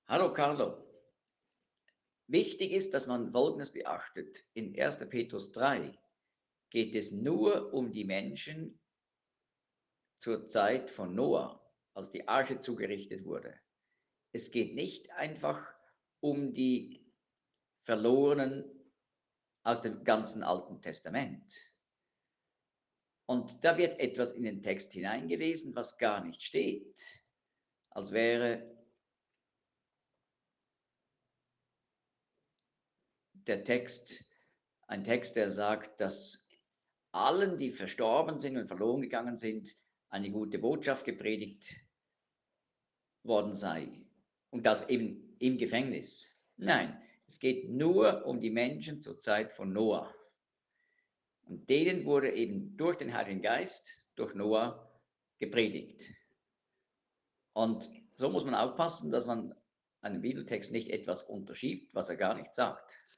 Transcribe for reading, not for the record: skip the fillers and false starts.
Hallo Carlo. Wichtig ist, dass man Folgendes beachtet. In 1. Petrus 3 geht es nur um die Menschen zur Zeit von Noah, als die Arche zugerichtet wurde. Es geht nicht einfach um die Verlorenen aus dem ganzen Alten Testament. Und da wird etwas in den Text hineingelesen, was gar nicht steht, als wäre der Text ein Text, der sagt, dass allen, die verstorben sind und verloren gegangen sind, eine gute Botschaft gepredigt worden sei. Und das eben im Gefängnis. Nein, es geht nur um die Menschen zur Zeit von Noah. Und denen wurde eben durch den Heiligen Geist, durch Noah, gepredigt. Und so muss man aufpassen, dass man einen Bibeltext nicht etwas unterschiebt, was er gar nicht sagt.